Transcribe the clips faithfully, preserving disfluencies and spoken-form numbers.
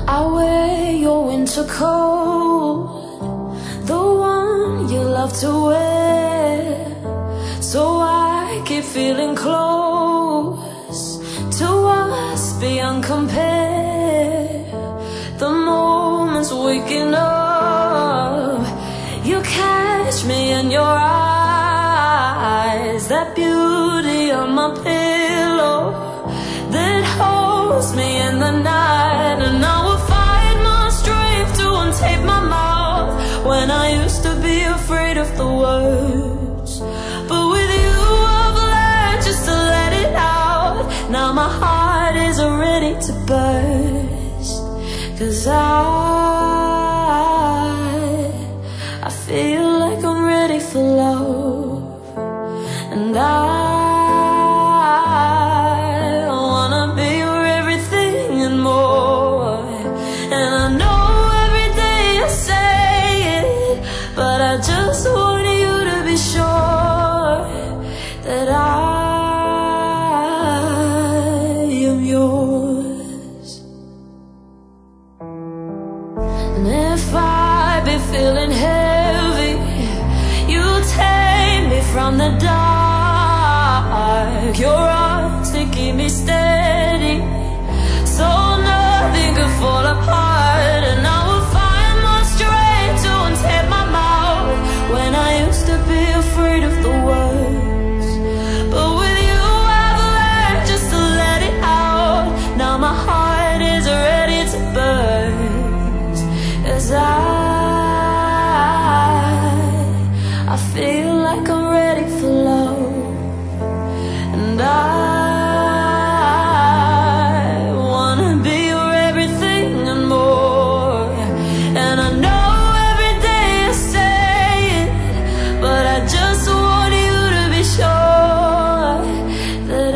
I wear your winter coat, the one you love to wear, so I keep feeling close to us beyond compare. The moments waking up, you catch me in your eyes, that beauty on my pillow that holds me in the night. And I will fight my strength to untape my mouth when I used to be afraid of the words. But with you I've learned just to let it out. Now my heart is ready to burst, 'cause I I feel like I'm ready for love. And I just want you to be sure that I am yours. And if I be feeling heavy, you take me from the dark. Your arms, they keep me steady, so nothing could fall apart. And I will find my strength to untape my mouth when I used to be afraid of the words. But with you I've learned just to let it out. Now my heart is ready to burst, 'cause I I feel like I'm ready for love. And I wanna be your everything and more. And I know every day I say it, but I just want you to be sure that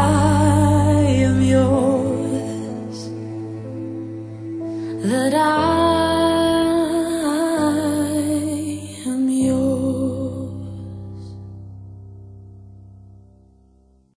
I am yours, that I